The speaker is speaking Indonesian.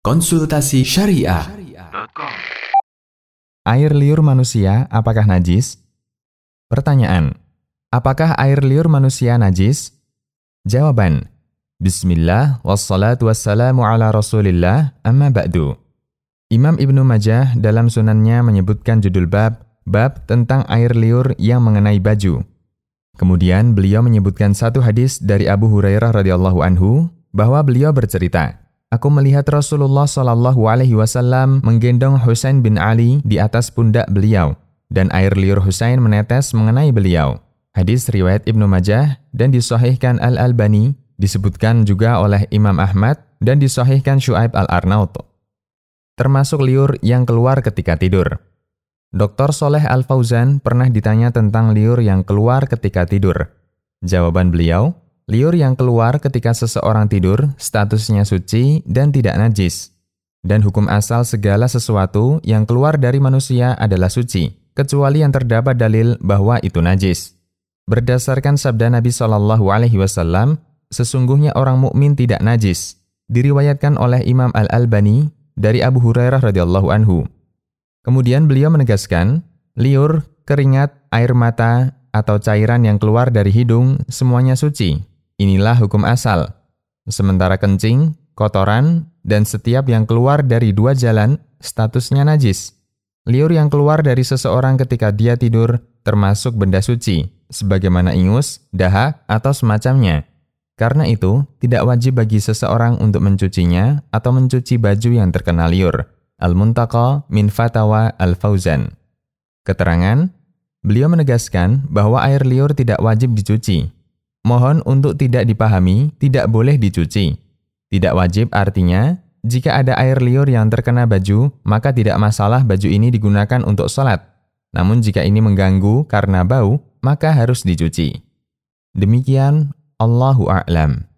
Konsultasi Syariah. Air liur manusia apakah najis? Pertanyaan: apakah air liur manusia najis? Jawaban: Bismillah, wassalatu wassalamu ala rasulillah, amma ba'du. Imam Ibnu Majah dalam sunannya menyebutkan judul bab tentang air liur yang mengenai baju. Kemudian beliau menyebutkan satu hadis dari Abu Hurairah radhiyallahu anhu bahwa beliau bercerita, "Aku melihat Rasulullah SAW menggendong Husain bin Ali di atas pundak beliau, dan air liur Husain menetes mengenai beliau." Hadis riwayat Ibnu Majah dan disahihkan Al-Albani, disebutkan juga oleh Imam Ahmad dan disahihkan Syu'aib Al-Arnaut. Termasuk liur yang keluar ketika tidur. Dr. Sholeh Al-Fauzan pernah ditanya tentang liur yang keluar ketika tidur. Jawaban beliau, liur yang keluar ketika seseorang tidur statusnya suci dan tidak najis. Dan hukum asal segala sesuatu yang keluar dari manusia adalah suci, kecuali yang terdapat dalil bahwa itu najis. Berdasarkan sabda Nabi SAW, sesungguhnya orang mukmin tidak najis. Diriwayatkan oleh Imam Al-Albani dari Abu Hurairah radhiyallahu anhu. Kemudian beliau menegaskan, liur, keringat, air mata, atau cairan yang keluar dari hidung semuanya suci. Inilah hukum asal. Sementara kencing, kotoran, dan setiap yang keluar dari dua jalan statusnya najis. Liur yang keluar dari seseorang ketika dia tidur termasuk benda suci, sebagaimana ingus, dahak, atau semacamnya. Karena itu, tidak wajib bagi seseorang untuk mencucinya atau mencuci baju yang terkena liur. Al-Muntaqa min Fatawa Al-Fauzan. Keterangan, beliau menegaskan bahwa air liur tidak wajib dicuci. Mohon untuk tidak dipahami, tidak boleh dicuci. Tidak wajib artinya, jika ada air liur yang terkena baju, maka tidak masalah baju ini digunakan untuk sholat. Namun jika ini mengganggu karena bau, maka harus dicuci. Demikian, Allahu a'lam.